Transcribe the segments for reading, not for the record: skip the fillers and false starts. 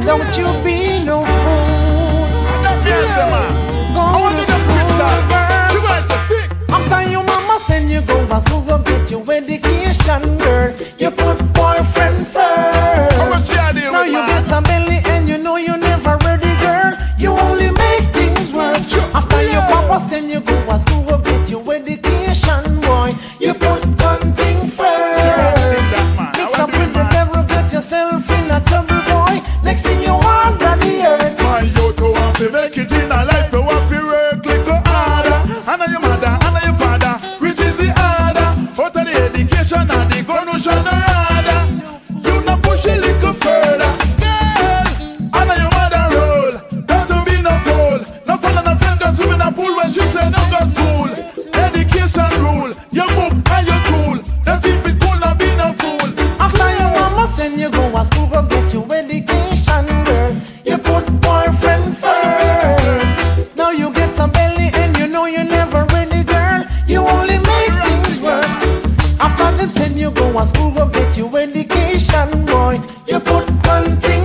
Don't you be no fool. Yes, man. I want to get crystal. You guys are sick. After your mama send you go to school, go get your education, girl. You put boyfriend first. How much you are dealing Now with, you man? get a belly and you know you never ready, girl. You only make things worse. Sure. After your papa send you go to school, go get your education, boy. You put hunting first. Mix up with the devil, get yourself in a trouble, boy. Next thing you want, daddy earth. My youth who want to make it in a life, you want to work little harder. I know your mother, I know your father, which is the harder. Out of the education and the gun, no shine no harder. You not push a little further, girl. I know your mother roll, don't be no fool. No fun and no friend go swim in a pool when she say no go school. Education rule, your book and your tool. That's if it cool, not be no fool. After your mama send you go to school, go get your education, girl. You put boyfriend first. Now you get some belly and you know you never ready, girl. You only make things worse. After them send you go to school, go get your education, boy. You put hunting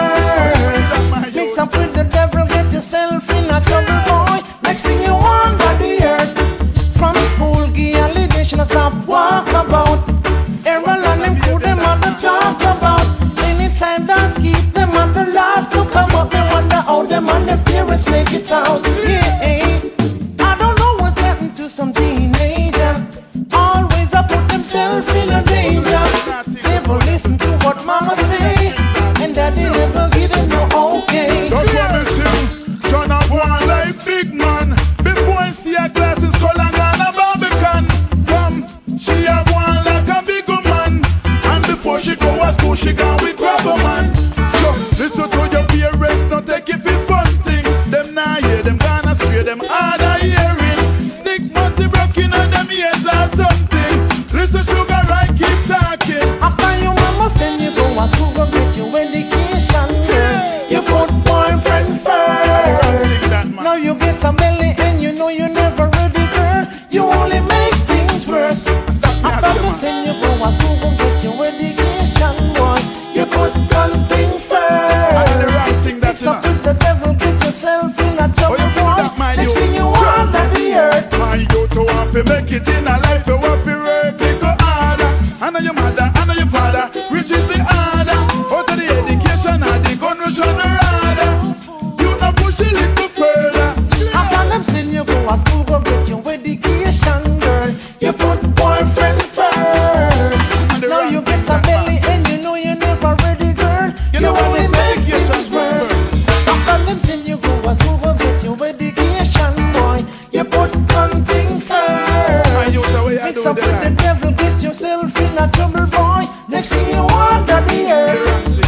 first. Mix up with the devil, get yourself in a trouble, boy. Next thing you want, got the earth. From school, give allegation, stop walk about. Errol and them put them on the talk about. Anytime dance keep them on the last to come up. They wonder how them and their parents make it out. Yeah, I don't know what happened to some teenager. Always I put themselves in a danger. Never listen to what mama say, and daddy never give them no okay. That's what me sing. Turn up one like big man. Before it's the glasses, call and a Barbican. Come, she have one like a big man. And before she go to school, she gone with grabber man. So, listen to your parents, not take it for fun thing. Them nah hear, them gonna astray, them harder hearing. Stick must be broken on them ears or something. Listen, sugar, right, keep talking. After your mama send you go to school, go get your education, girl. You put boyfriend first. Now you get some belly and you know you never ready, girl. You only make things worse. After them send you go to school, go get your education, boy. You put hunting And the first. wrong thing that's Mix up with the devil, get yourself in a trouble, you feel that, my boy. Next youth? thing you want, that the earth. My youth who want to make it in a life, you want to work little harder. I know your mother, I know your father, which is the harder. Out of the education and the gun, no shine no harder. You not push a little further. After them send you go to school, go get your education, girl. You put boyfriend first. Now you get a belly and you know you never ready, girl. You You know what only is make education things worse. After them send you go to school, go get your education, boy. You put hunting My first. youth, the way I Mix do up the with the line. devil, get yourself in a trouble, boy. Next thing you want, that the earth.